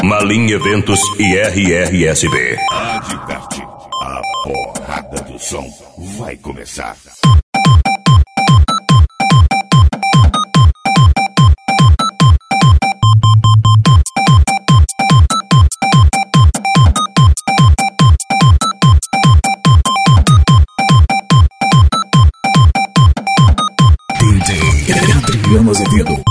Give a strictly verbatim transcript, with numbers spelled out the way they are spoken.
Malim Eventos e R R S B. Adverte, a porrada do som vai começar. D J Adriano Azevedo.